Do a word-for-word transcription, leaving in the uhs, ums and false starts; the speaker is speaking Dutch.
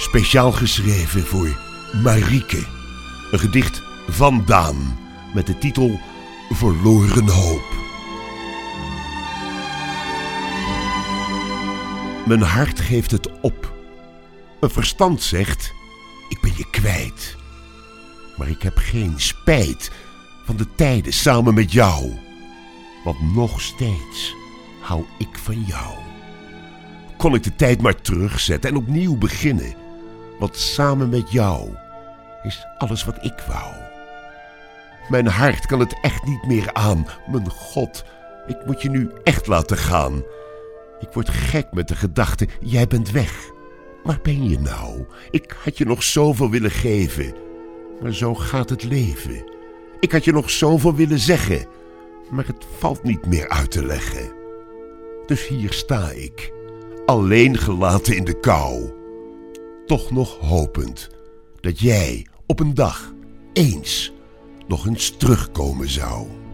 Speciaal geschreven voor Marieke. Een gedicht van Daan met de titel Verloren Hoop. Mijn hart geeft het op. Mijn verstand zegt, ik ben je kwijt. Maar ik heb geen spijt van de tijden samen met jou. Want nog steeds hou ik van jou. Kon ik de tijd maar terugzetten en opnieuw beginnen. Want samen met jou is alles wat ik wou. Mijn hart kan het echt niet meer aan. Mijn God, ik moet je nu echt laten gaan. Ik word gek met de gedachte, jij bent weg. Waar ben je nou? Ik had je nog zoveel willen geven. Maar zo gaat het leven. Ik had je nog zoveel willen zeggen. Maar het valt niet meer uit te leggen. Dus hier sta ik, alleen gelaten in de kou. Toch nog hopend dat jij op een dag eens nog eens terugkomen zou.